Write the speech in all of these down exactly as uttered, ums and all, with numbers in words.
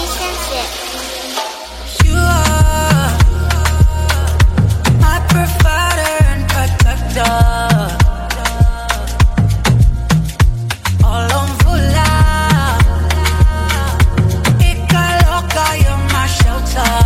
You are my provider and protector. All on vola. Ika loca, you're my shelter.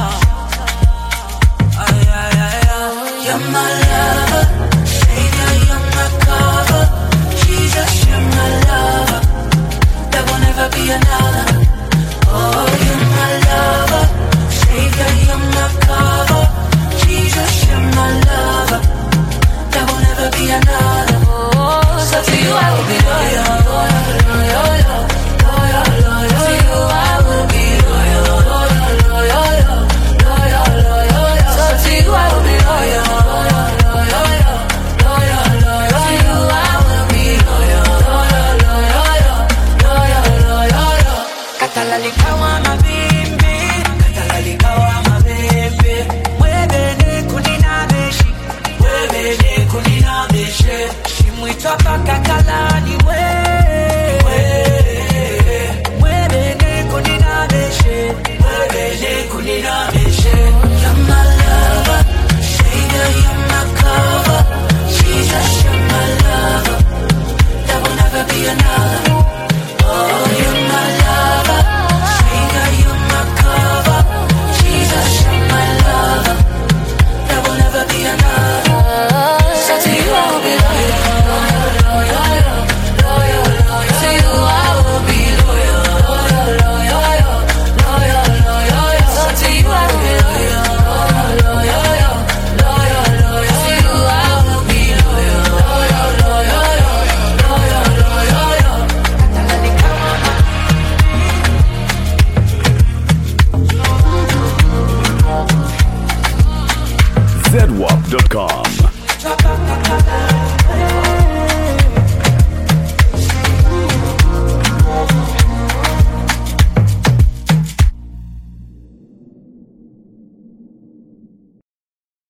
Ay, ay, ay, ay. You're my lover, savior, you're my cover. Jesus, you're my lover. There will never be another. Oh, you're my lover, savior, you're my cover. Jesus, you're my lover. There will never be another. Oh, so to you I will be loyal, loyal, loyal, loyal, loyal. To you I will be loyal, loyal, loyal, loyal, loyal. So to you I will be loyal, loyal, loyal, loyal, loyal. To you I will be loyal, loyal, loyal, loyal, loyal, loyal. Catalan